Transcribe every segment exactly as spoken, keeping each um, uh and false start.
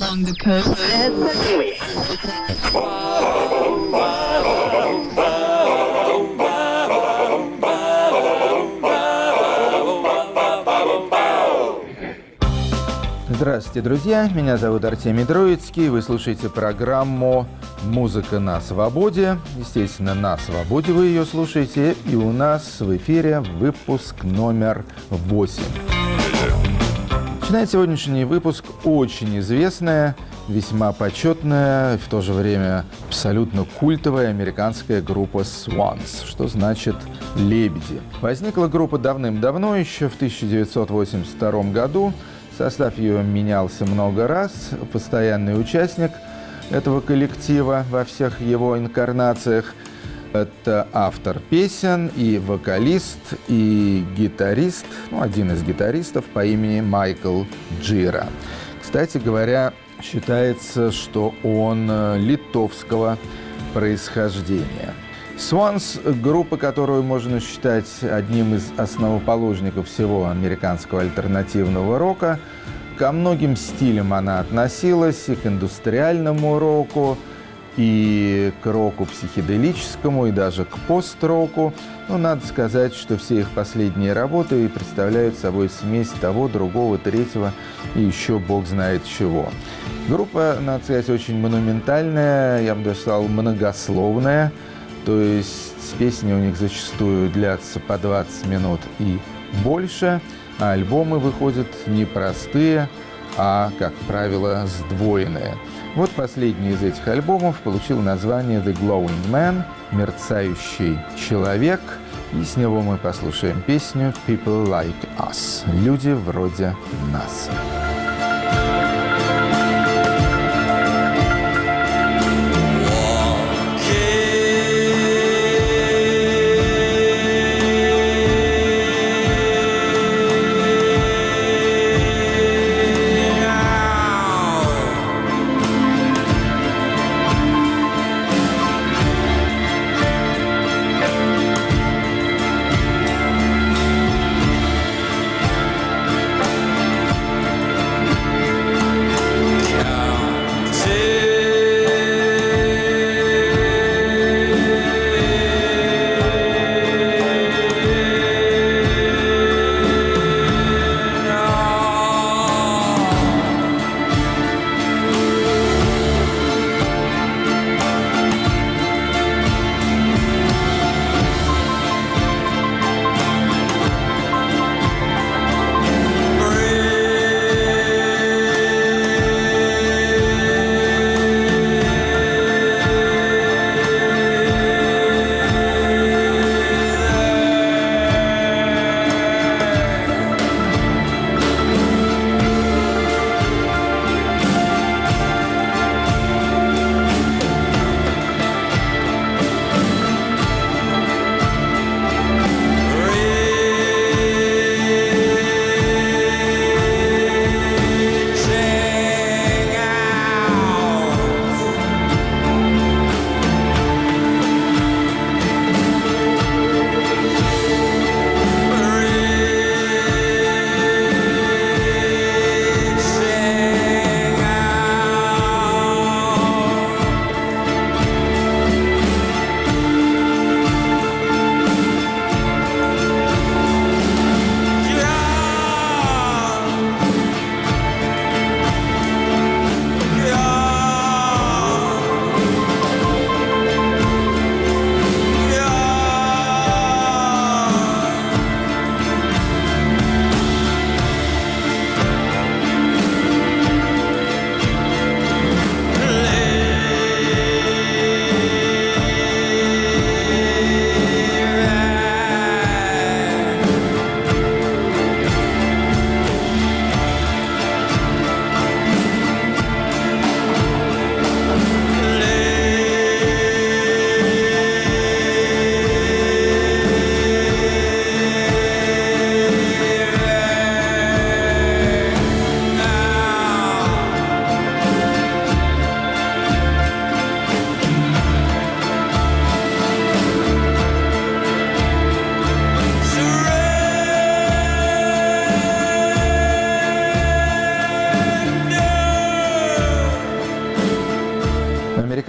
along the coast. Certainly. Здравствуйте, друзья! Меня зовут Артемий Троицкий. Вы слушаете программу «Музыка на свободе». Естественно, на свободе вы ее слушаете. И у нас в эфире выпуск номер восемь. Начинает сегодняшний выпуск очень известная, весьма почетная, в то же время абсолютно культовая американская группа Swans, что значит «лебеди». Возникла группа давным-давно, еще в тысяча девятьсот восемьдесят втором году. Состав ее менялся много раз. Постоянный участник этого коллектива во всех его инкарнациях – это автор песен и вокалист, и гитарист, ну, один из гитаристов по имени Майкл Джира. Кстати говоря, считается, что он литовского происхождения. Swans – группа, которую можно считать одним из основоположников всего американского альтернативного рока. Ко многим стилям она относилась, и к индустриальному року, и к року психоделическому, и даже к пост-року. Но надо сказать, что все их последние работы представляют собой смесь того, другого, третьего и еще бог знает чего. Группа, надо сказать, очень монументальная, я бы даже сказал, многословная. То есть песни у них зачастую длятся по двадцать минут и больше, а альбомы выходят не простые, а, как правило, сдвоенные. Вот последний из этих альбомов получил название «The Glowing Man» – «Мерцающий человек», и с него мы послушаем песню «People Like Us» – «Люди вроде нас».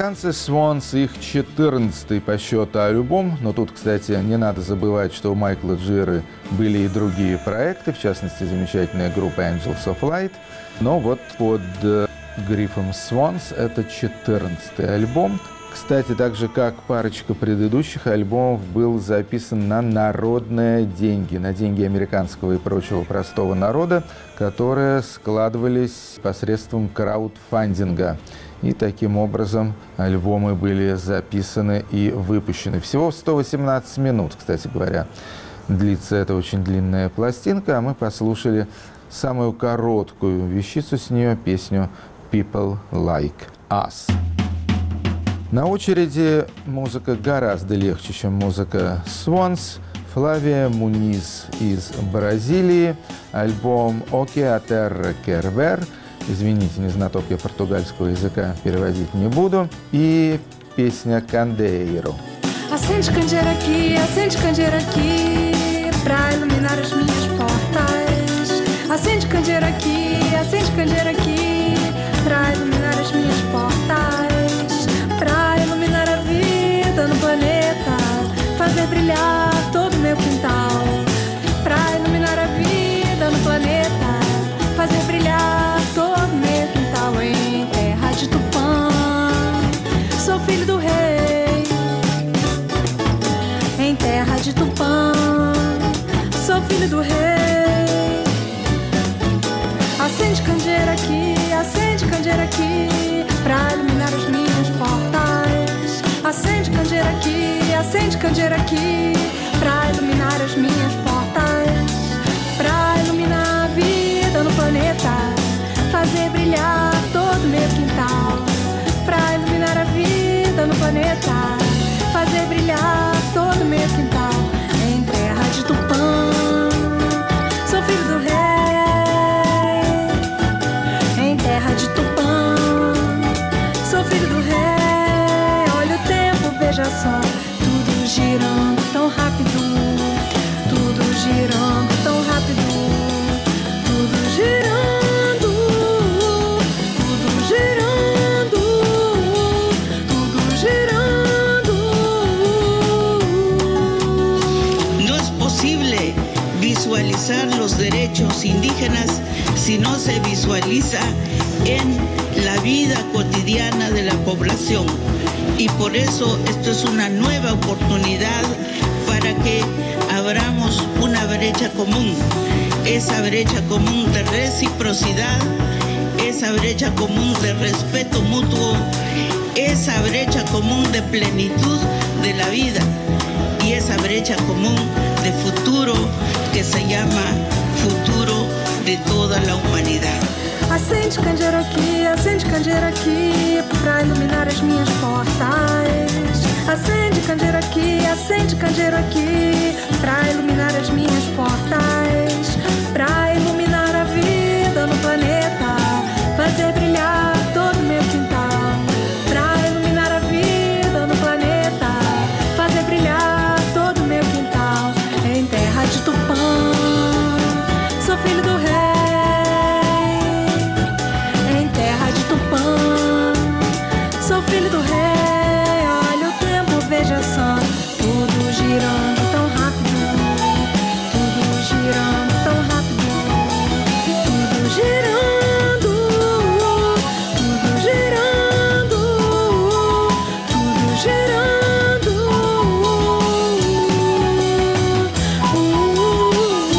Американцы Swans, их четырнадцатый по счету альбом. Но тут, кстати, не надо забывать, что у Майкла Джиры были и другие проекты, в частности, замечательная группа Angels of Light. Но вот под грифом Swans это четырнадцатый альбом. Кстати, так же, как парочка предыдущих альбомов, был записан на народные деньги, на деньги американского и прочего простого народа, которые складывались посредством краудфандинга. И таким образом альбомы были записаны и выпущены. Всего сто восемнадцать минут, кстати говоря, длится эта очень длинная пластинка, а мы послушали самую короткую вещицу с нее, песню «People Like Us». На очереди музыка гораздо легче, чем музыка Swans. Флавия Муниз из Бразилии, альбом «Оке а терра кер вер». Извините, не знаток я португальского языка, переводить не буду. И песня «Candeeiro». Acende candeeiro aqui, acende candeeiro aqui, pra iluminar as minhas portas. Acende candeeiro aqui, acende candeeiro aqui, pra iluminar as minhas portas. Pra iluminar a vida no planeta, fazer brilhar todo o meu quintal. Pra iluminar a vida no planeta, fazer brilhar todo o meu quintal. Em terra de Tupã, sou filho do rei. Em terra de Tupã, sou filho do rei. Acende candeeiro aqui, acende candeeiro aqui, pra iluminar as minhas portas. Acende candeeiro aqui, acende candeeiro aqui, pra iluminar as minhas portas. Pra iluminar a vida no planeta, fazer brilhar todo o meu quintal. Pra iluminar a vida no planeta, fazer brilhar todo o meu quintal. Em terra de Tupã, sou filho do rei. Em terra de Tupã, sou filho do rei. Olha o tempo, veja só, tudo girando tão rápido. Tudo girando tão rápido. Tudo girando, tudo girando, tudo girando. No es posible visualizar los derechos indígenas si no se visualiza en la vida cotidiana de la población. Y por eso esto es una nueva oportunidad para que abramos una brecha común. Esa brecha común de reciprocidad, esa brecha común de respeto mutuo, esa brecha común de plenitud de la vida y esa brecha común de futuro que se llama futuro de toda la humanidad. Acende candeeiro aqui, acende candeeiro aqui, pra iluminar as minhas portas. Acende candeeiro aqui, acende candeeiro aqui, pra iluminar as minhas portas. Pra iluminar a vida no planeta, fazer brilhar todo o meu quintal. Pra iluminar a vida no planeta, fazer brilhar todo o meu quintal. Em terra de Tupã, sou filho do rei. Sou filho do rei, olha o tempo, veja só, tudo girando tão rápido, tudo girando tão rápido, tudo girando, tudo girando, tudo girando. Uh, uh,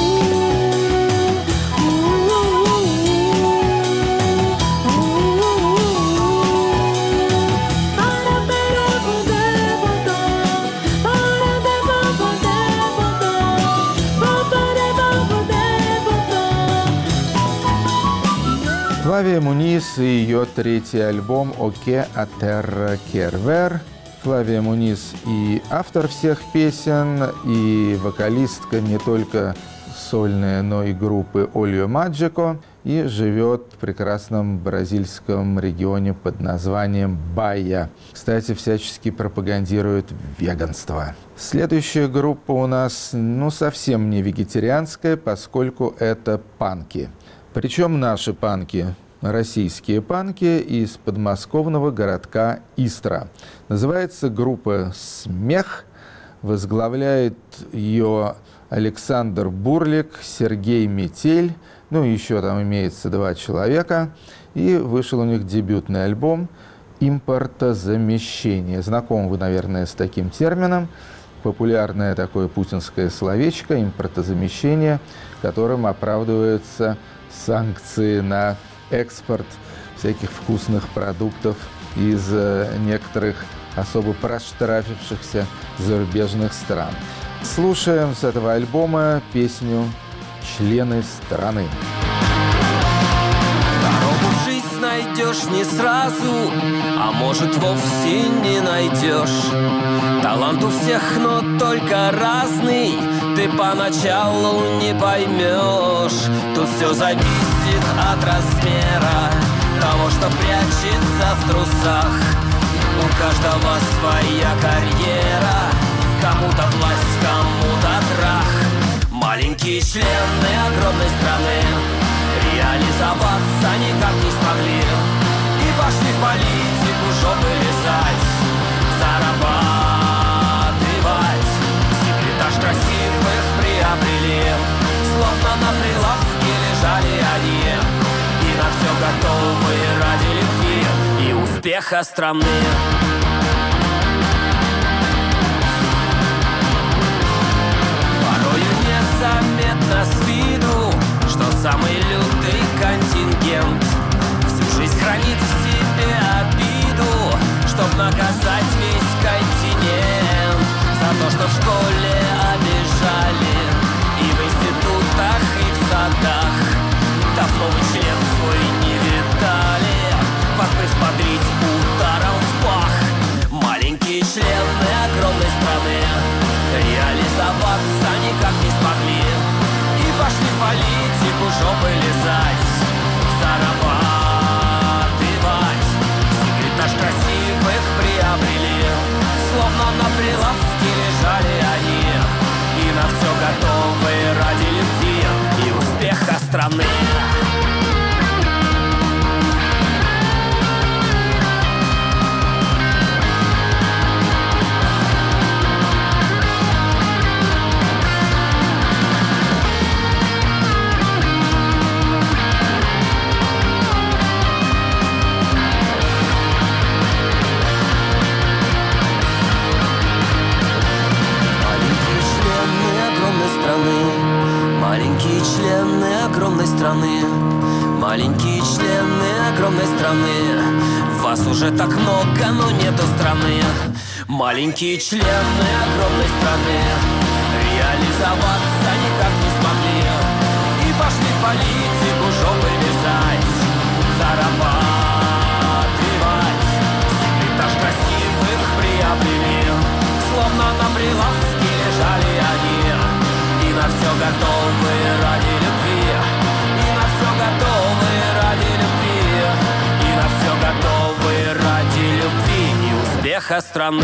Флавия Муниз и ее третий альбом «Оке а терра кер вер». Флавия Муниз и автор всех песен, и вокалистка не только сольная, но и группы Ольо Маджико, и живет в прекрасном бразильском регионе под названием Баия. Кстати, всячески пропагандирует веганство. Следующая группа у нас, ну, совсем не вегетарианская, поскольку это панки. Причем наши панки. российские панки из подмосковного городка Истра. Называется группа «Смех». Возглавляет ее Александр Бурлик, Сергей Метель, ну и еще там имеется два человека. И вышел у них дебютный альбом «Импортозамещение». Знакомы вы, наверное, с таким термином. Популярное такое путинское словечко «импортозамещение», которым оправдываются санкции на экспорт всяких вкусных продуктов из некоторых особо проштрафившихся зарубежных стран. Слушаем с этого альбома песню «Члены страны». Дорогу в жизнь найдешь не сразу, а может вовсе не найдешь. Талант у всех, но только разный, ты поначалу не поймешь. Тут все зависит от размера того, что прячется в трусах. У каждого своя карьера, кому-то власть, кому-то трах. Маленькие члены огромной страны реализоваться никак не смогли и пошли в политику жопы лизать, зарабатывать. Секретарш красивых приобрели, словно на прилавке лежали они, и на все готовы ради любви и успеха страны. Порою незаметно с виду, что самый лютый контингент всю жизнь хранит в себе обиду, чтоб наказать весь континент за то, что в школе обижали, и в институтах, и в садах. Давно вы член свой не видали, вас присмотреть ударом в пах. Маленькие члены огромной страны реализоваться никак не смогли и пошли в политику жопы лизать, зарабатывать. Секретарш красивых приобрели, словно на прилавке лежали они, и на все готовы ради любви и успеха страны. Маленькие члены огромной страны, маленькие члены огромной страны, вас уже так много, но нету страны. Маленькие члены огромной страны реализоваться никак не смогли и пошли в политику жопы лизать, зарабатывать. Секретарш красивых приобрели, словно на прилавке лежали они, и на все готовы ради любви, и на все готовы ради любви, и на все готовы ради любви и успеха страны.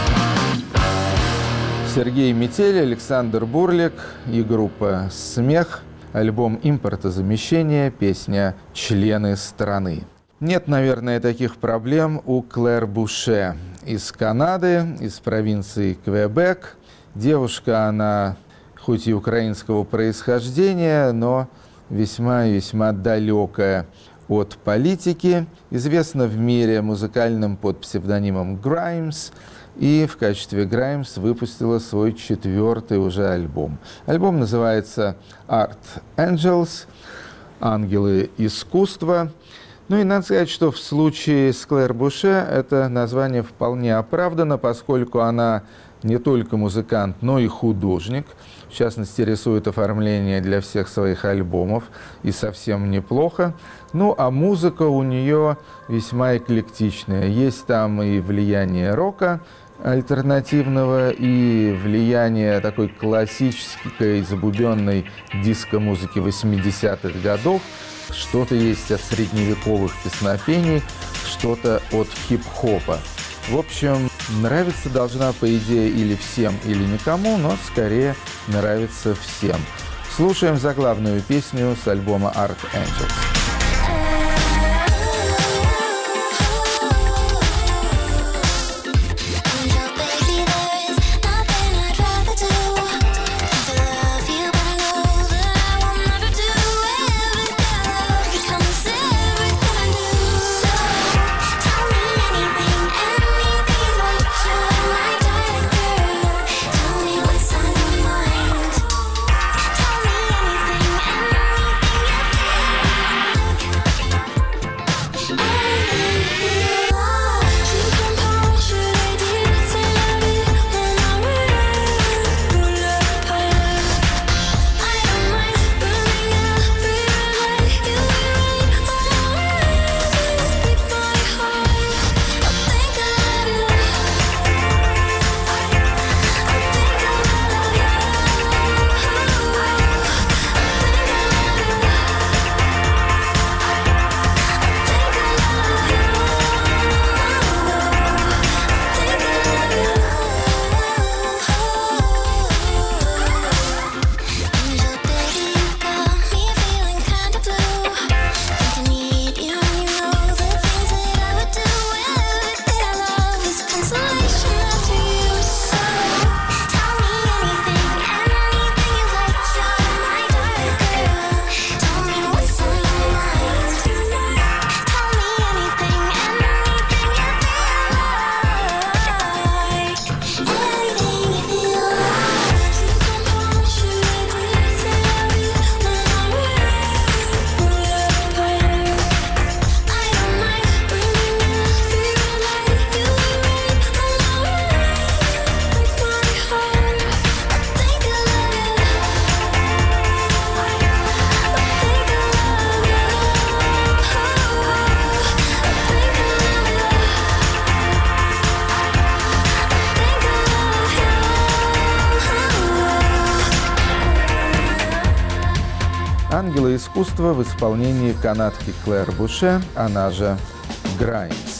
Сергей Метель, Александр Бурлик и группа «Смех». Альбом «Импортозамещение», песня «Члены страны». Нет, наверное, таких проблем у Клэр Буше из Канады, из провинции Квебек. Девушка, она хоть и украинского происхождения, но весьма и весьма далекая от политики. Известна в мире музыкальным под псевдонимом Grimes, и в качестве Grimes выпустила свой четвертый уже альбом. Альбом называется Art Angels, «Ангелы искусства». Ну и надо сказать, что в случае с Клэр Буше это название вполне оправдано, поскольку она не только музыкант, но и художник. В частности, рисует оформление для всех своих альбомов, и совсем неплохо. Ну, а музыка у нее весьма эклектичная. Есть там и влияние рока альтернативного, и влияние такой классической, забубенной диско-музыки восьмидесятых годов. Что-то есть от средневековых песнопений, что-то от хип-хопа. В общем, нравиться должна, по идее, или всем, или никому, но скорее нравится всем. Слушаем заглавную песню с альбома Art Angels. «Ангелы искусства» в исполнении канадки Клэр Буше, она же Граймс.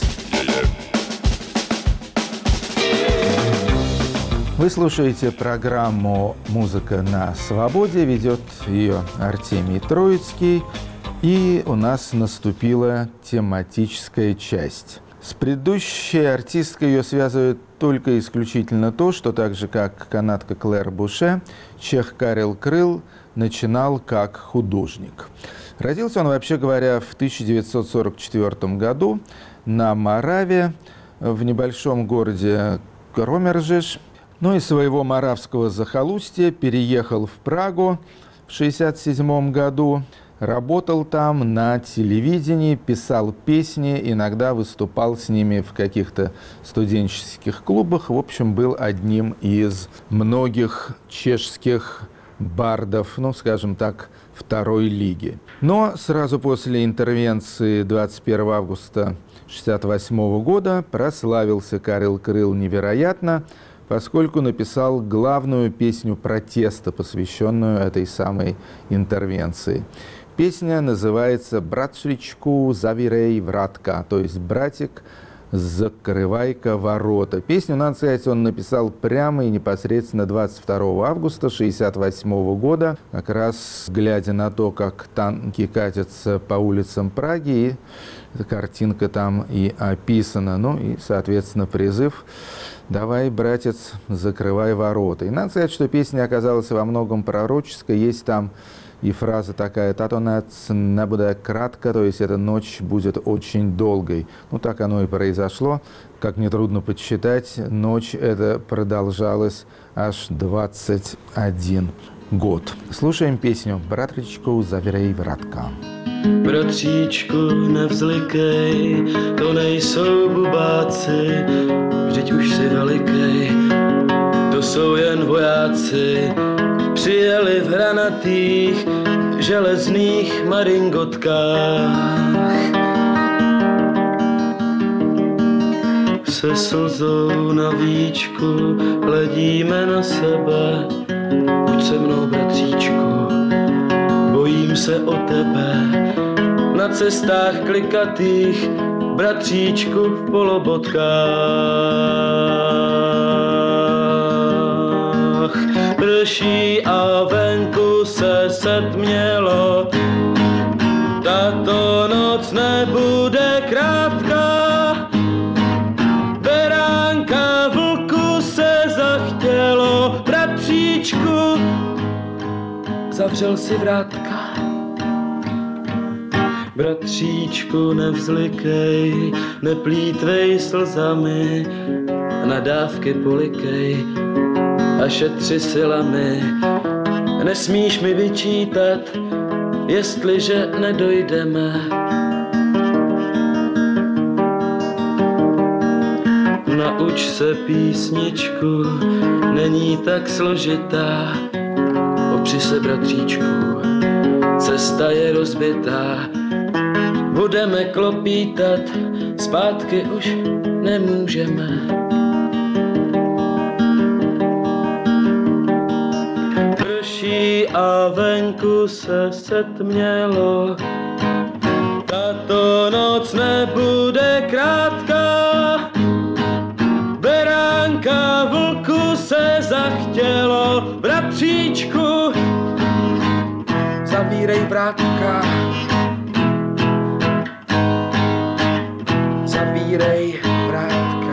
Вы слушаете программу «Музыка на свободе», ведет ее Артемий Троицкий, и у нас наступила тематическая часть. С предыдущей артисткой ее связывает только исключительно то, что так же, как канадка Клэр Буше, чех Карел Крыл начинал как художник. Родился он, вообще говоря, в тысяча девятьсот сорок четвёртом году на Мораве, в небольшом городе Кромержеш. Но из своего моравского захолустья переехал в Прагу в шестьдесят седьмом году, работал там на телевидении, писал песни, иногда выступал с ними в каких-то студенческих клубах. В общем, был одним из многих чешских бардов, ну, скажем так, второй лиги. Но сразу после интервенции двадцать первого августа шестьдесят восьмого года прославился Карел Крыл невероятно, поскольку написал главную песню протеста, посвященную этой самой интервенции. Песня называется «Братчичку, завирей вратка», то есть «Братик, закрывай-ка ворота». Песню, надо сказать, он написал прямо и непосредственно двадцать второго августа шестьдесят восьмого года, как раз глядя на то, как танки катятся по улицам Праги, и эта картинка там и описана. Ну и, соответственно, призыв «Давай, братец, закрывай ворота». И надо сказать, что песня оказалась во многом пророческой. Есть там и фраза такая «Татонец не будет кратко», то есть эта ночь будет очень долгой. Ну, так оно и произошло. Как нетрудно подсчитать, ночь эта продолжалась аж двадцать один год. Слушаем песню «Братříčku, zavírej vrátka». Bratříčku, nevzlikej, to nejsou bubáci, vždyť už si velikej, to jsou jen vojáci, přijeli v hranatých železných maringotkách. Se slzou na víčku hledíme na sebe, buď se mnou, bratříčku, bojím se o tebe. Na cestách klikatých, bratříčku v polobotkách. Prší a venku se setmělo, tato noc nebude krátká. Beránka vlku se zachtělo, bratříčku, zavřel si vrátka. Bratříčku, nevzlikej, neplýtvej slzami, nadávky polikej a šetři silami. Nesmíš mi vyčítat, jestliže nedojdeme. Nauč se písničku, není tak složitá. Opři se, bratříčku, cesta je rozbitá. Budeme klopítat, zpátky už nemůžeme. Prší a venku se setmělo, tato noc nebude krátká. Beránka vlku se zachtělo, bratříčku, zavírej vrátka. Zavírej vrátka.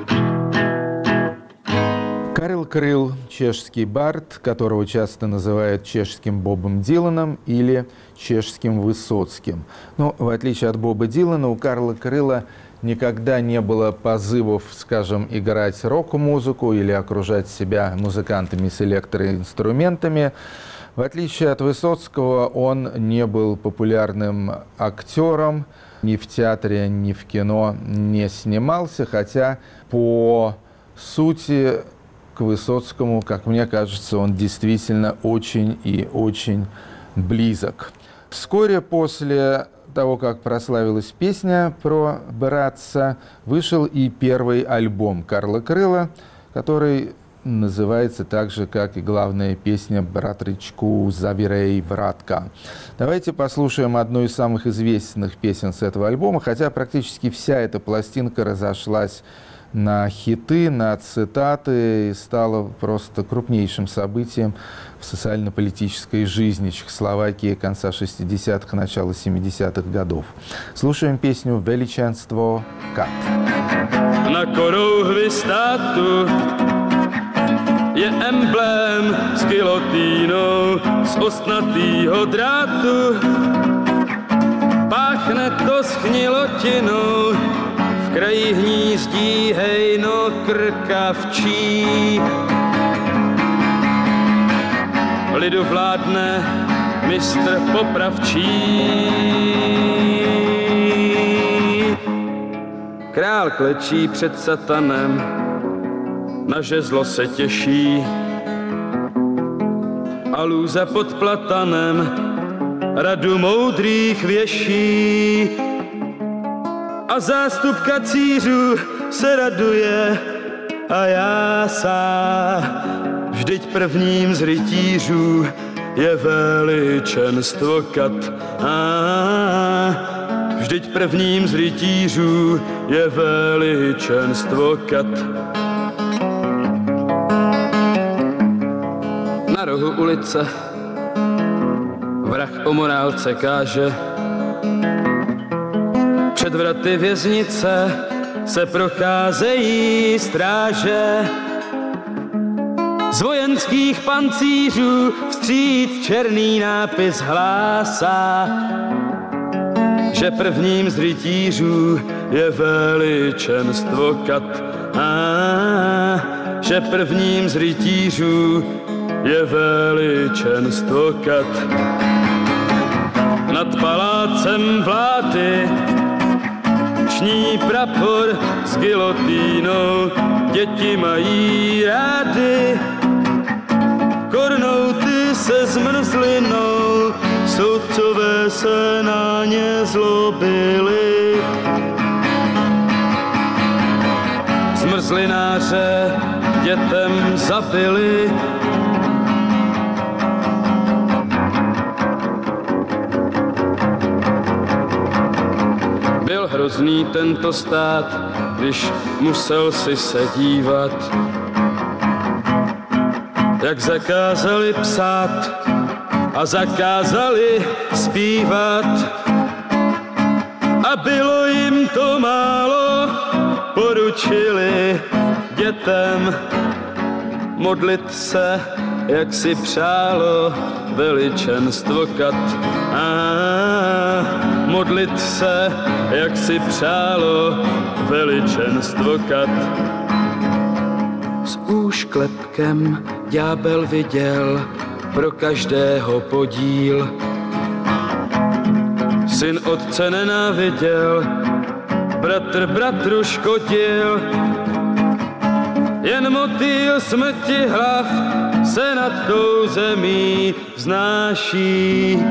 Карел Крыл – чешский бард, которого часто называют чешским Бобом Диланом или чешским Высоцким. Но в отличие от Боба Дилана, у Карла Крыла никогда не было позывов, скажем, играть рок-музыку или окружать себя музыкантами с электроинструментами. В отличие от Высоцкого, он не был популярным актером, ни в театре, ни в кино не снимался, хотя по сути к Высоцкому, как мне кажется, он действительно очень и очень близок. Вскоре после того, как прославилась песня про братца, вышел и первый альбом Карла Крыла, который называется так же, как и главная песня «Братричку Завирей братка». Давайте послушаем одну из самых известных песен с этого альбома, хотя практически вся эта пластинка разошлась на хиты, на цитаты и стала просто крупнейшим событием в социально-политической жизни Чехословакии конца шестидесятых, начала семидесятых годов. Слушаем песню «Величенство Кат». Na korouhvi státu je emblém s gilotínou z ostnatýho drátu. Páchne to schnilotinu, v kraji hnízdí hejno krkavčí. Lidu vládne mistr popravčí. Král klečí před satanem, na žezlo se těší. A lůza pod platanem radu moudrých věší. A zástup kacířů se raduje a jásá. Vždyť prvním z rytířů je veličenstvo Kat. A vždyť prvním z rytířů je veličenstvo Kat. Na rohu ulice vrah o morálce káže. Před vraty věznice se procházejí stráže. Z vojenských pancířů vstříc černý nápis hlásá, že prvním z rytířů je veličenstvo Kat. A že prvním z rytířů je veličenstvo Kat. Nad palácem vlády ční prapor s gilotínou, děti mají rády. Kornouty se zmrzlinou, soudcové se na ně zlobili. Zmrzlináře dětem zabili. Byl hrozný tento stát, když musel si se dívat, jak zakázali psát a zakázali zpívat. A bylo jim to málo, poručili dětem modlit se, jak si přálo veličenstvo Kat. A modlit se, jak si přálo veličenstvo Kat. S úšklepkem ďábel viděl pro každého podíl. Syn otce nenáviděl, bratr bratru škodil. Jen motýl smrti hlav se nad tou zemí vznáší.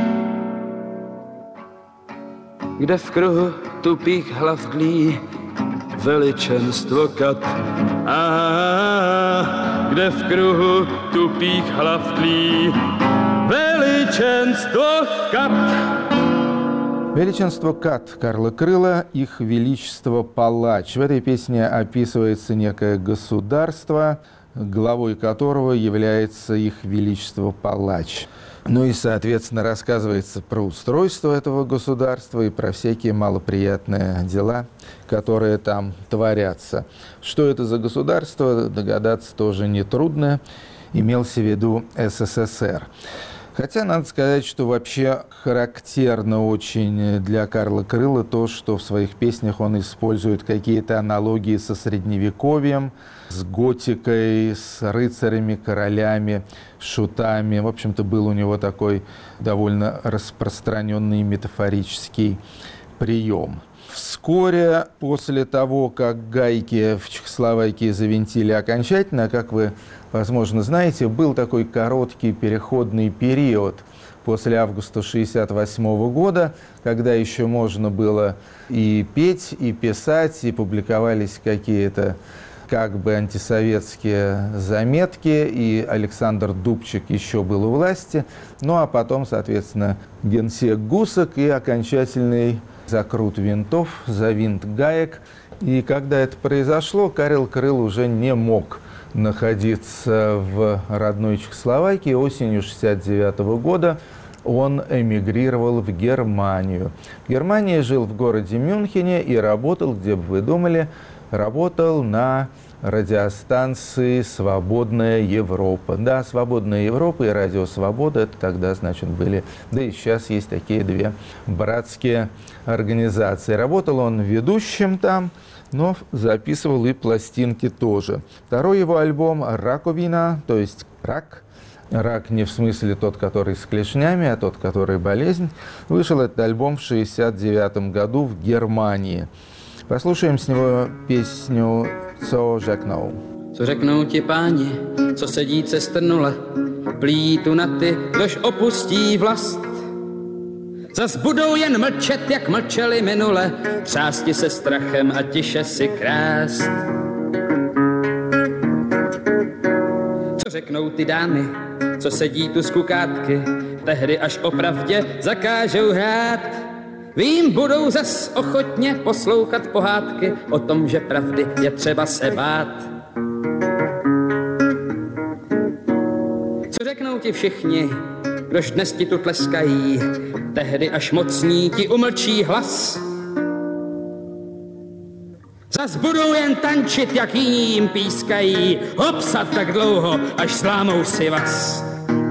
Kde v kruhu tupých hlav dlí veličenstvo Kat. A kde v kruhu tupých hlav tlí veličenstvo Kat. Величенство Кат Карла Крыла, их величество Палач. В этой песне описывается некое государство, главой которого является их величество Палач. Ну и, соответственно, рассказывается про устройство этого государства и про всякие малоприятные дела, которые там творятся. Что это за государство, догадаться тоже нетрудно. Имелся в виду СССР. Хотя надо сказать, что вообще характерно очень для Карла Крыла то, что в своих песнях он использует какие-то аналогии со Средневековьем, с готикой, с рыцарями, королями, шутами. В общем-то, был у него такой довольно распространенный метафорический прием. Вскоре после того, как гайки в Чехословакии завинтили окончательно, как вы, возможно, знаете, был такой короткий переходный период после августа шестьдесят восьмого года, когда еще можно было и петь, и писать, и публиковались какие-то как бы антисоветские заметки, и Александр Дубчик еще был у власти. Ну а потом, соответственно, генсек Гусак и окончательный закрут винтов, завинт гаек. И когда это произошло, Карел Крыл уже не мог находиться в родной Чехословакии. Осенью шестьдесят девятого года он эмигрировал в Германию. В Германии жил в городе Мюнхене и работал, где бы вы думали, работал на радиостанции «Свободная Европа». Да, «Свободная Европа» и «Радио Свобода» — это тогда, значит, были, да и сейчас есть такие две братские организации. Работал он ведущим там, но записывал и пластинки тоже. Второй его альбом «Раковина», то есть «Рак», рак не в смысле тот, который с клешнями, а тот, который болезнь, вышел этот альбом в шестьдесят девятом году в Германии. Послушаем с него песню «Co řeknou». Co řeknou ti páni, co sedí cestrnule, plítu na ty, kdož opustí vlast. Zas budou jen mlčet, jak mlčeli minule, třásti se strachem a tiše si krást. Co řeknou ty dámy, co sedí tu z kukátky, tehdy až o pravdě zakážou hrát. Vím, budou zas ochotně poslouchat pohádky o tom, že pravdy je třeba se bát. Co řeknou ti všichni, kdož dnes ti tu tleskají, tehdy až mocní ti umlčí hlas. Zas budou jen tančit, jak jiní jim pískají, hopsat tak dlouho, až zlámou si vás.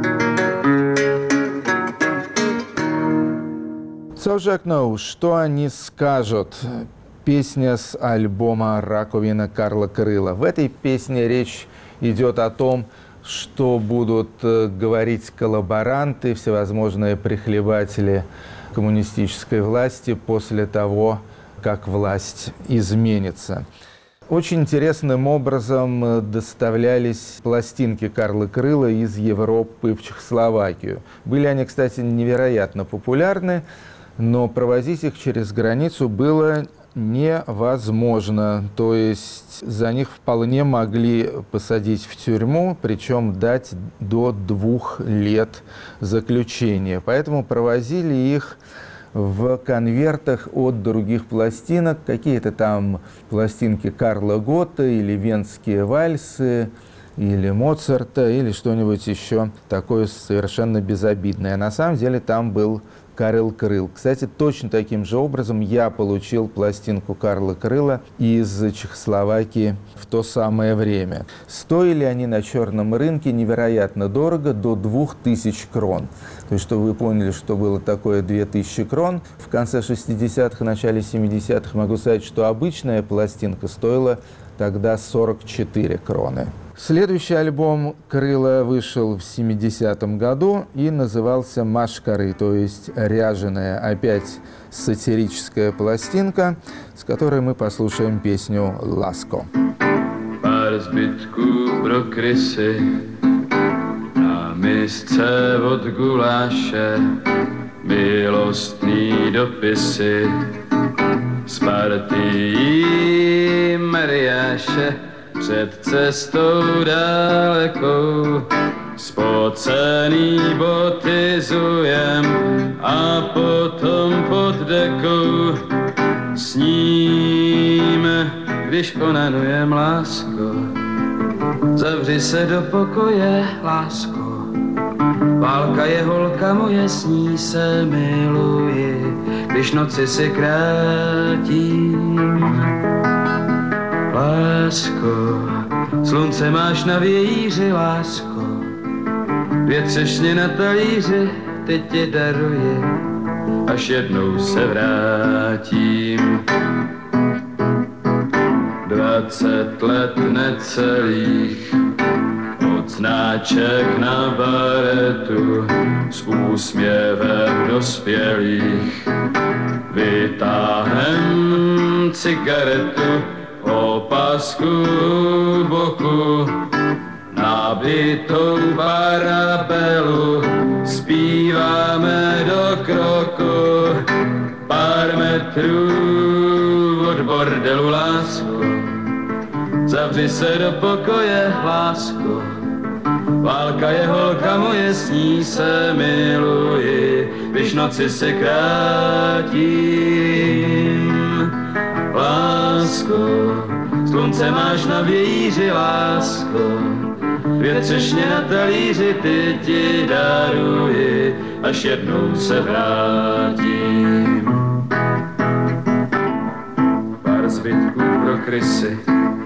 «Co řeknou», что они скажут? Песня с альбома «Раковина» Карла Крыла. В этой песне речь идет о том, что будут говорить коллаборанты, всевозможные прихлебатели коммунистической власти после того, как власть изменится. Очень интересным образом доставлялись пластинки Карла Крыла из Европы в Чехословакию. Были они, кстати, невероятно популярны, но провозить их через границу было невозможно. То есть за них вполне могли посадить в тюрьму, причем дать до двух лет заключения. Поэтому провозили их в конвертах от других пластинок. Какие-то там пластинки Карла Готта или венские вальсы, или Моцарта, или что-нибудь еще такое совершенно безобидное. На самом деле там был Карел Крыл. Кстати, точно таким же образом я получил пластинку Карла Крыла из Чехословакии в то самое время. Стоили они на черном рынке невероятно дорого, до двух тысяч крон. То есть, чтобы вы поняли, что было такое две тысячи крон. В конце шестидесятых, начале семидесятых могу сказать, что обычная пластинка стоила тогда сорок четыре кроны. Следующий альбом Крыла вышел в семидесятом году и назывался «Машкары», то есть «Ряженая», опять сатирическая пластинка, с которой мы послушаем песню «Ласко». Pár zbytků pro krysy na misce od guláše, milostný dopisy z partií Mariáše. Před cestou dalekou spocený boty zujem a potom pod dekou sníme, když onanujem, lásko. Zavři se do pokoje, lásko. Válka je holka moje, s ní se miluji, když noci si krátím. Lásko, slunce máš na vějíři, lásko. Dvě třešně na talíři, teď ti daruji, až jednou se vrátím. Dvacet let necelých, od značek na baretu, s úsměvem dospělých, vytáhnem cigaretu, opasku boku, nabitou parabelu, zpíváme do kroku, pár metrů od bordelu, lásku. zavři se do pokoje, lásko. Válka je holka moje, s ní se miluji, když noci se krátím. Lásko, slunce máš na vějíři, lásko, dvě třešně na talíři ty ti daruji, až jednou se vrátím. Pár zbytků pro krysy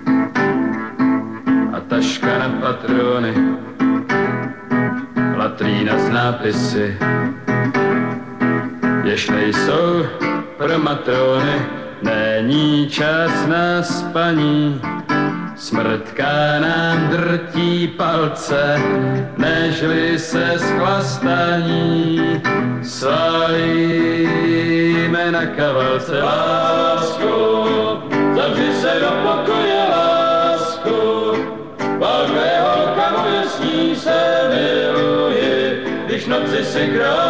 a taška na patrony, latrína s nápisy, jež nejsou pro matrony. Není čas na spaní, smrtka nám drtí palce, nežli se schlastaní, svalíme na kavalce. Lásku, zavři se do pokoje, lásku, válka je holka moje, s ní se miluji, když noci se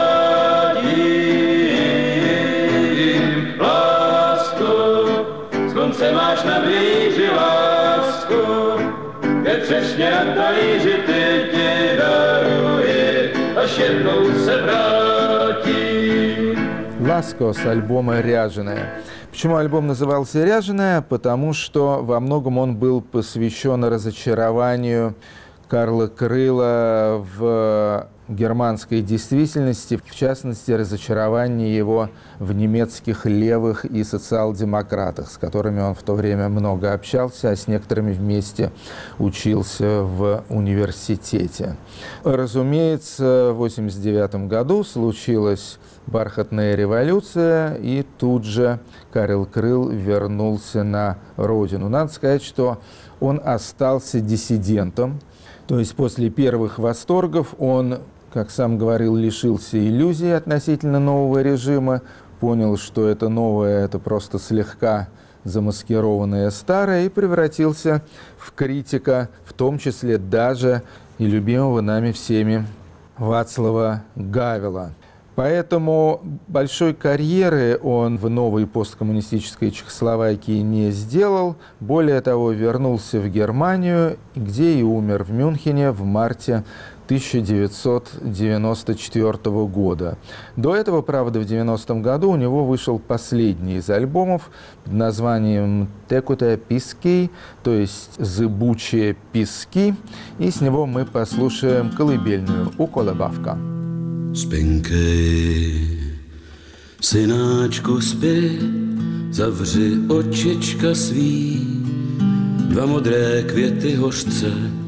krátím. Lásku, slunce máš na vějíři, lásku, je třešně na talíři ty ti daruji, až jednou se vrátím. Ласко с альбома «Ряженая». Почему альбом назывался «Ряженая»? Потому что во многом он был посвящен разочарованию Карла Крыла в германской действительности, в частности, разочарование его в немецких левых и социал-демократах, с которыми он в то время много общался, а с некоторыми вместе учился в университете. Разумеется, в восемьдесят девятом году случилась бархатная революция, и тут же Карл Крыл вернулся на родину. Надо сказать, что он остался диссидентом, то есть после первых восторгов он, как сам говорил, лишился иллюзий относительно нового режима, понял, что это новое, это просто слегка замаскированное старое, и превратился в критика, в том числе даже и любимого нами всеми Вацлава Гавела. Поэтому большой карьеры он в новой посткоммунистической Чехословакии не сделал. Более того, вернулся в Германию, где и умер в Мюнхене в марте тысяча девятьсот девяносто четвёртого года. До этого, правда, в девяностом году у него вышел последний из альбомов под названием «Текуте писки», то есть «Зыбучие пески», и с него мы послушаем колыбельную «Уколебавка». Spinkej, synáčku, spí, zavři očička svý, dva modré květy hořce.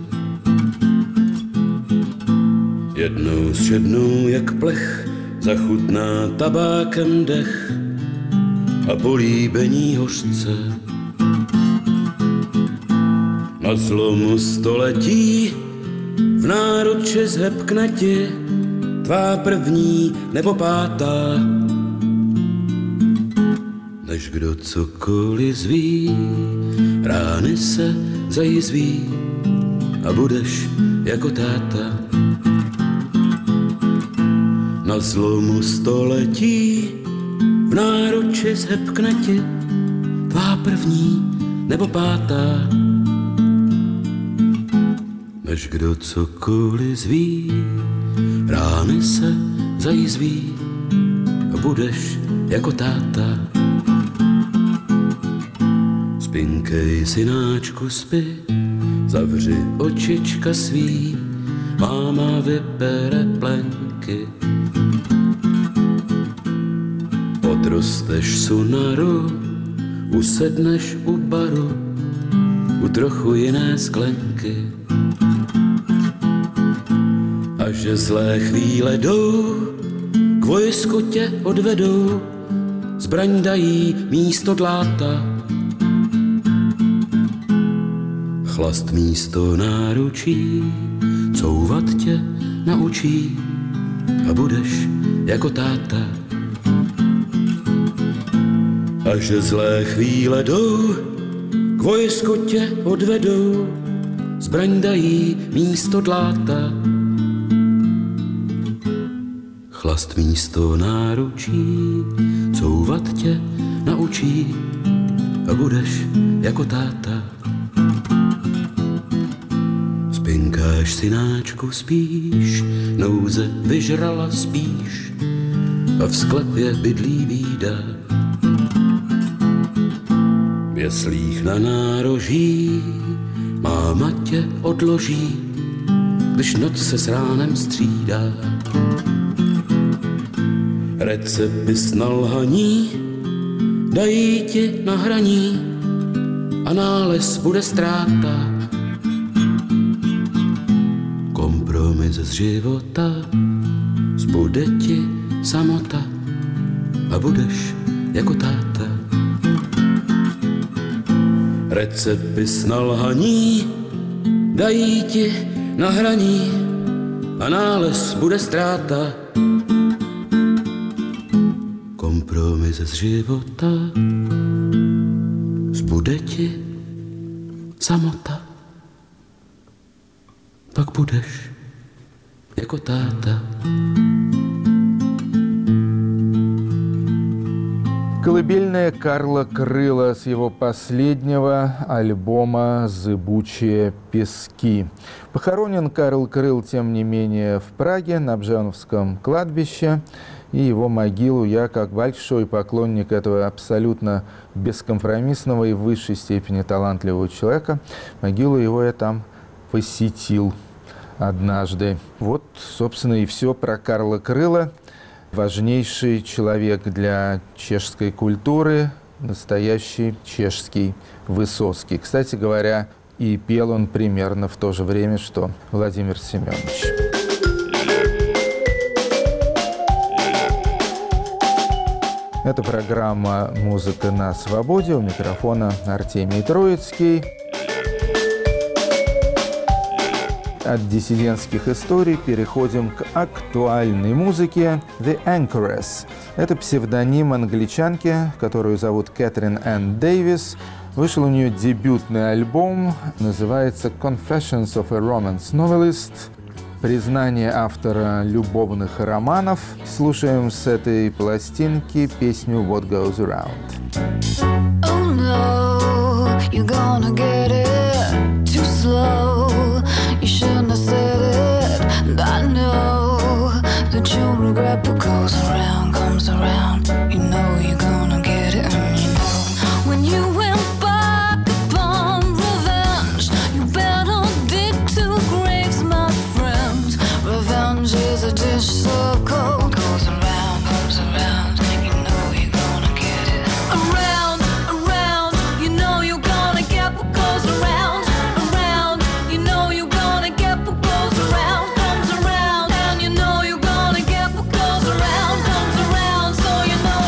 Jednou zšednou jak plech, zachutná tabákem dech a políbení hořce. Na zlomu století v náruči zhebkne ti tvá první nebo pátá, než kdo cokoliv zví, rány se zajizví a budeš jako táta. Na zlomu století v náruči zhebkne ti tvá první nebo pátá, než kdo cokoliv zví, rány se zajizví a budeš jako táta. Spinkej, synáčku, spi, zavři očička svý, máma vypere plenky. Odrosteš sunaru, usedneš u baru, u trochu jiné sklenky. A že zlé chvíle jdou, k vojsku tě odvedou, zbraň dají místo dláta. Chlast místo náručí, couvat tě naučí a budeš jako táta. A že zlé chvíle jdou, k vojsku tě odvedou, zbraň dají místo dláta. Chlast místo náručí, couvat tě naučí a budeš jako táta. Říkáš synáčku spíš, nouze vyžrala spíš a v sklepě bydlí bída. V jeslích na nároží máma tě odloží, když noc se s ránem střídá. Recepty s nalhaní dají ti na hraní a nález bude ztráta. Kompromis z života, zbude ti samota a budeš jako táta. Recepty s nalhaní dají ti na hraní a nález bude ztráta. Kompromis z života, zbude ti samota, pak budeš jako táta. Колыбельная Карла Крыла с его последнего альбома «Зыбучие пески». Похоронен Карл Крыл, тем не менее, в Праге на Бжановском кладбище. И его могилу я, как большой поклонник этого абсолютно бескомпромиссного и в высшей степени талантливого человека, могилу его я там посетил однажды. Вот, собственно, и все про Карла Крыла. Важнейший человек для чешской культуры, настоящий чешский Высоцкий. Кстати говоря, и пел он примерно в то же время, что Владимир Семенович. Это программа «Музыка на свободе». У микрофона Артемий Троицкий. От диссидентских историй переходим к актуальной музыке. The Anchoress. Это псевдоним англичанки, которую зовут Кэтрин Энн Дэвис. Вышел у нее дебютный альбом, называется Confessions of a Romance Novelist. Признание автора любовных романов. Слушаем с этой пластинки песню What Goes Around. Oh no, you're gonna get it too slow. You shouldn't have said it, and I know that you'll regret what goes around, comes around. You know you're gonna get it, and you know when you embark upon revenge, you better dig two graves, my friend. Revenge is a dish served cold, goes around, comes around. You know you're gonna get it around, around. You know you're gonna get what goes around. Around, and you know you're gonna get what goes around, comes around, so you know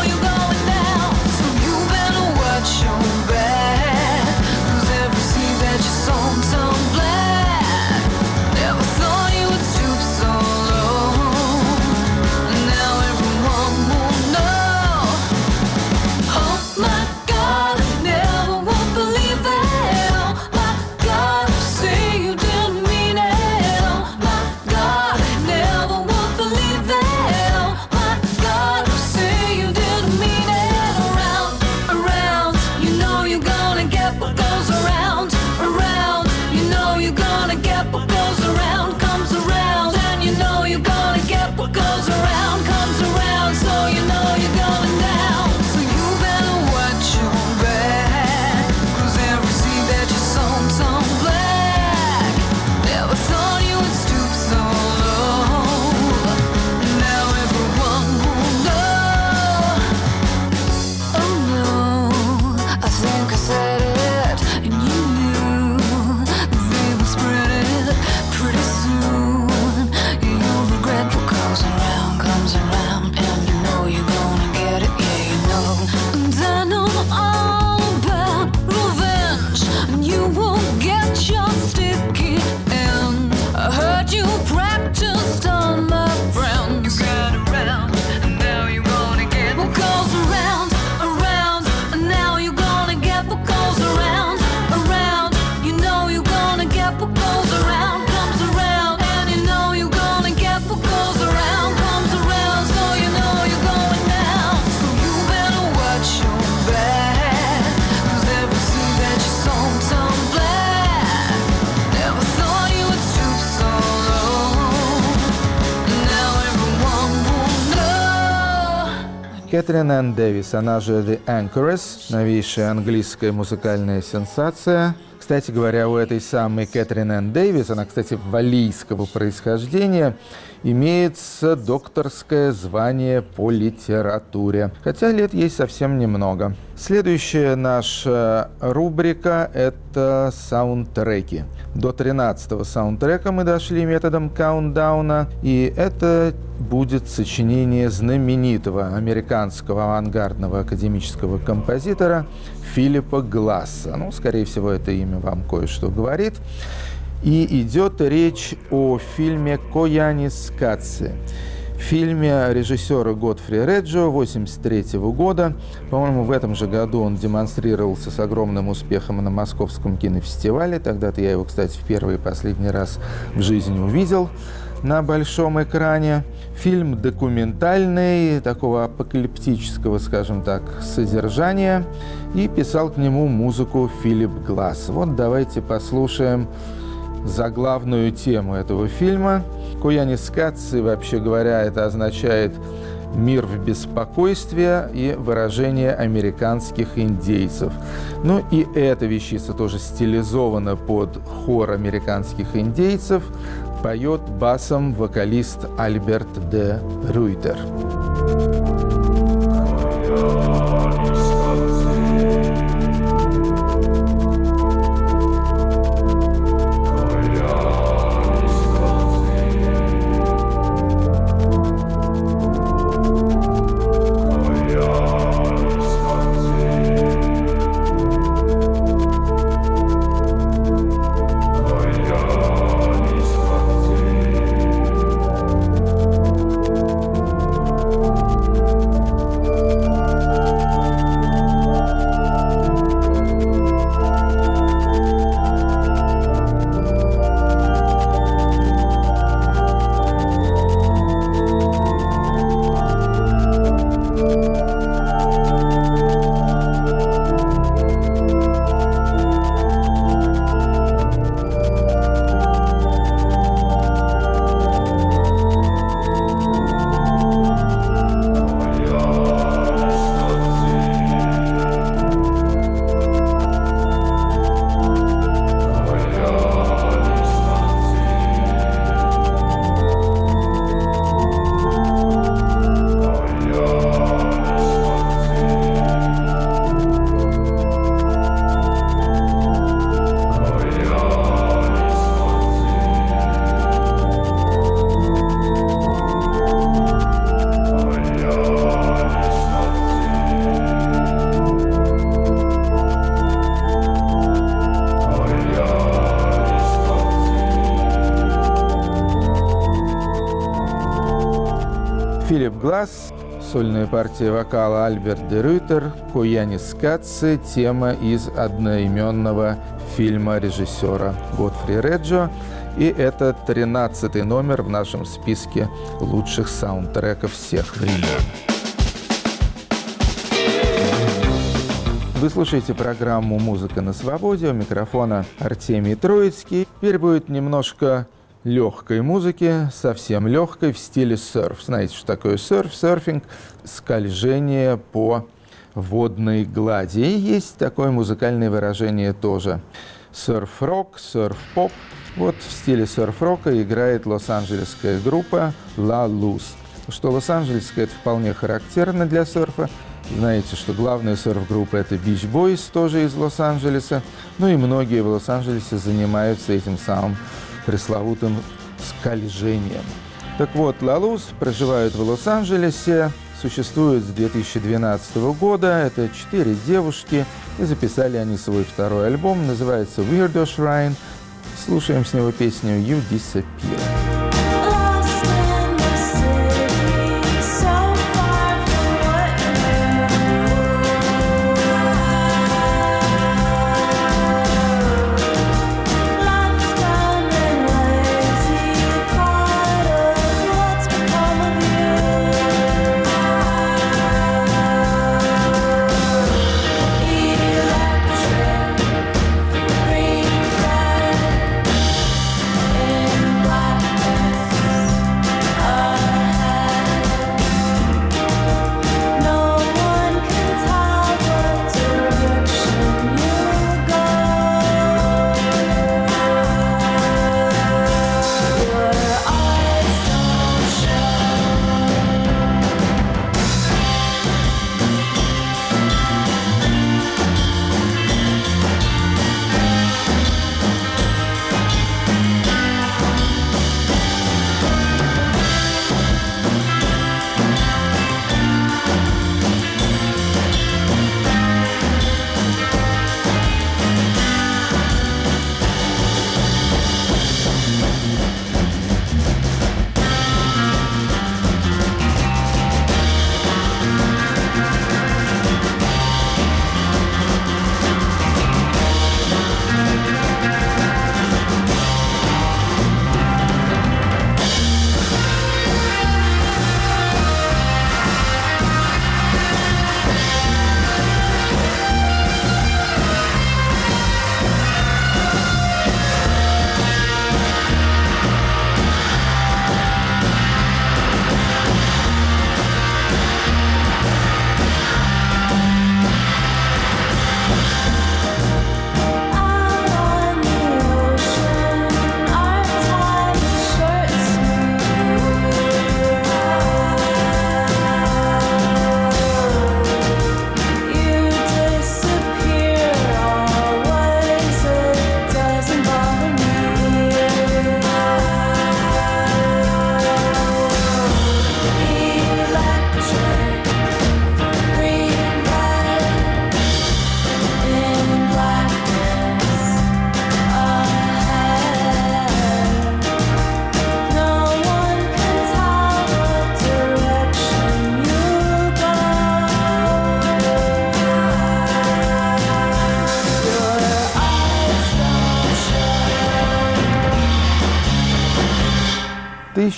Кэтрин Энн Дэвис, она же The Anchoress, новейшая английская музыкальная сенсация. Кстати говоря, у этой самой Кэтрин Энн Дэвис, она, кстати, валлийского происхождения, имеется докторское звание по литературе, хотя лет ей совсем немного. Следующая наша рубрика – это саундтреки. До тринадцатого саундтрека мы дошли методом каунтдауна, и это будет сочинение знаменитого американского авангардного академического композитора Филиппа Гласса. Ну, скорее всего, это имя вам кое-что говорит. И идет речь о фильме «Коянис Катси». В фильме режиссера Годфри Реджио восемьдесят третьего года. По-моему, в этом же году он демонстрировался с огромным успехом на Московском кинофестивале. Тогда-то я его, кстати, в первый и последний раз в жизни увидел на большом экране. Фильм документальный, такого апокалиптического, скажем так, содержания. И писал к нему музыку Филипп Гласс. Вот давайте послушаем заглавную тему этого фильма. «Коянис Катси», вообще говоря, это означает «мир в беспокойстве» и выражение американских индейцев. Ну и эта вещица тоже стилизована под хор американских индейцев. Поет басом вокалист Альберт де Руйтер. Филипп Гласс, сольная партия вокала Альберт де Руйтер, «Коянис Катси», тема из одноименного фильма режиссера Годфри Реджио. И это тринадцатый номер в нашем списке лучших саундтреков всех времен. Вы слушаете программу «Музыка на свободе». У микрофона Артемий Троицкий. Теперь будет немножко легкой музыки, совсем легкой, в стиле серф. Знаете, что такое серф? Серфинг – скольжение по водной глади. И есть такое музыкальное выражение тоже. Серф-рок, серф-поп. Вот в стиле серф-рока играет лос-анджелесская группа La Luz. Что лос-анджелесская – это вполне характерно для серфа. Знаете, что главная серф-группа – это Beach Boys, тоже из Лос-Анджелеса. Ну и многие в Лос-Анджелесе занимаются этим самым пресловутым скольжением. Так вот, La Luz проживают в Лос-Анджелесе, существует с две тысячи двенадцатого года. Это четыре девушки, и записали они свой второй альбом, называется Weirdo Shrine. Слушаем с него песню You Disappear. Black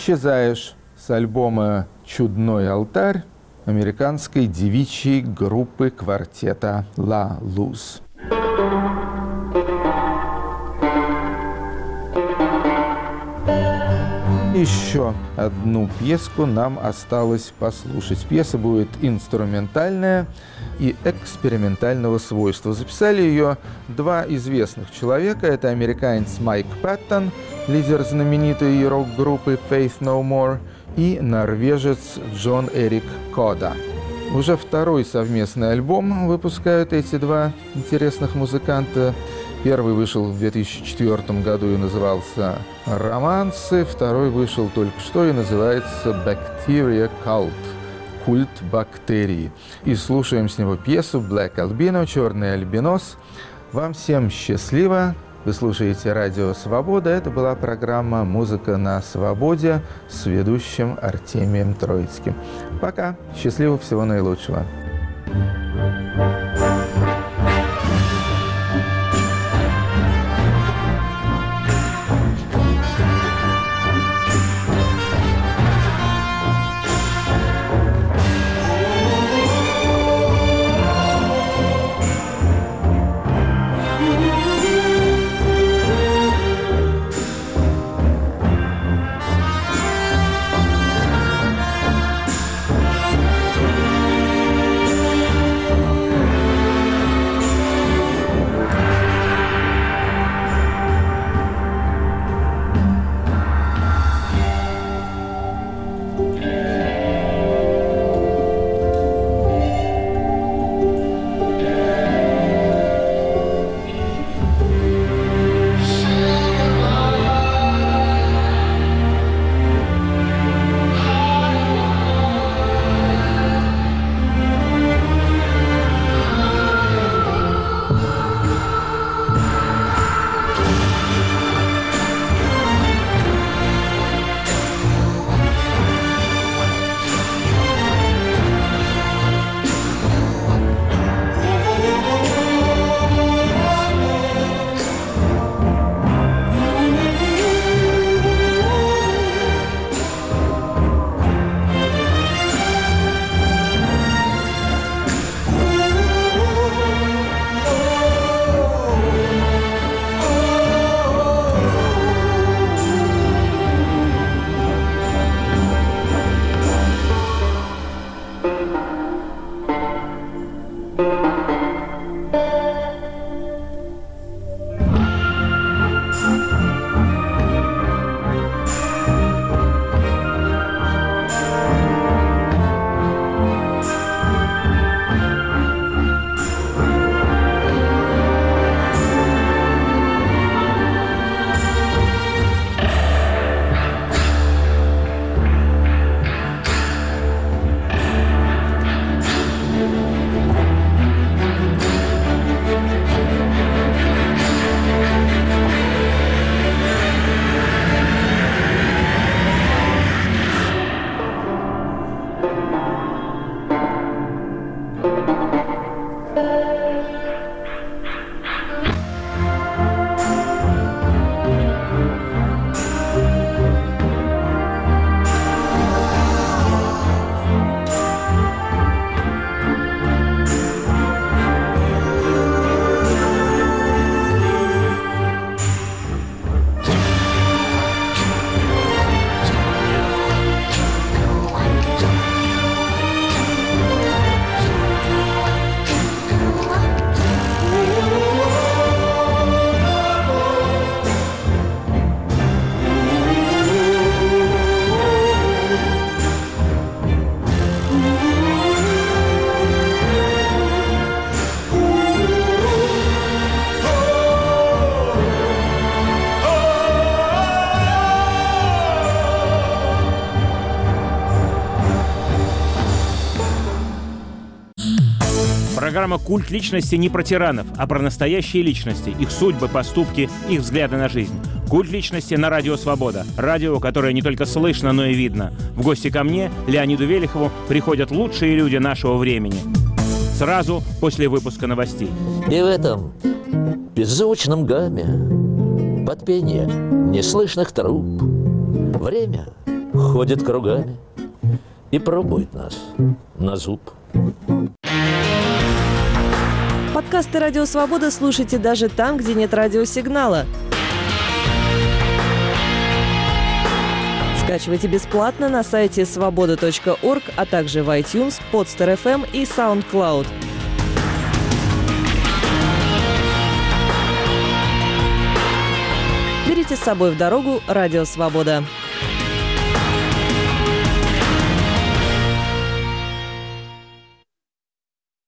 «Исчезаешь» с альбома «Чудной алтарь» американской девичьей группы квартета «La Luz». Еще одну пьеску нам осталось послушать. Пьеса будет инструментальная и экспериментального свойства. Записали ее два известных человека. Это американец Майк Паттон, лидер знаменитой рок-группы Faith No More, и норвежец Джон Эрик Кода. Уже второй совместный альбом выпускают эти два интересных музыканта. Первый вышел в две тысячи четвёртом году и назывался «Романсы», второй вышел только что и называется «Bacteria Cult» – «Культ бактерий». И слушаем с него пьесу «Black Albino» – «Черный альбинос». Вам всем счастливо! Вы слушаете «Радио Свобода». Это была программа «Музыка на свободе» с ведущим Артемием Троицким. Пока! Счастливо! Всего наилучшего! Программа «Культ личности» не про тиранов, а про настоящие личности, их судьбы, поступки, их взгляды на жизнь. «Культ личности» на Радио Свобода. Радио, которое не только слышно, но и видно. В гости ко мне, Леониду Велихову, приходят лучшие люди нашего времени. Сразу после выпуска новостей. И в этом беззвучном гамме, под пение неслышных труб, время ходит кругами и пробует нас на зуб. Подкасты «Радио Свобода» слушайте даже там, где нет радиосигнала. Скачивайте бесплатно на сайте свобода точка орг, а также в iTunes, Podster эф эм и SoundCloud. Берите с собой в дорогу «Радио Свобода».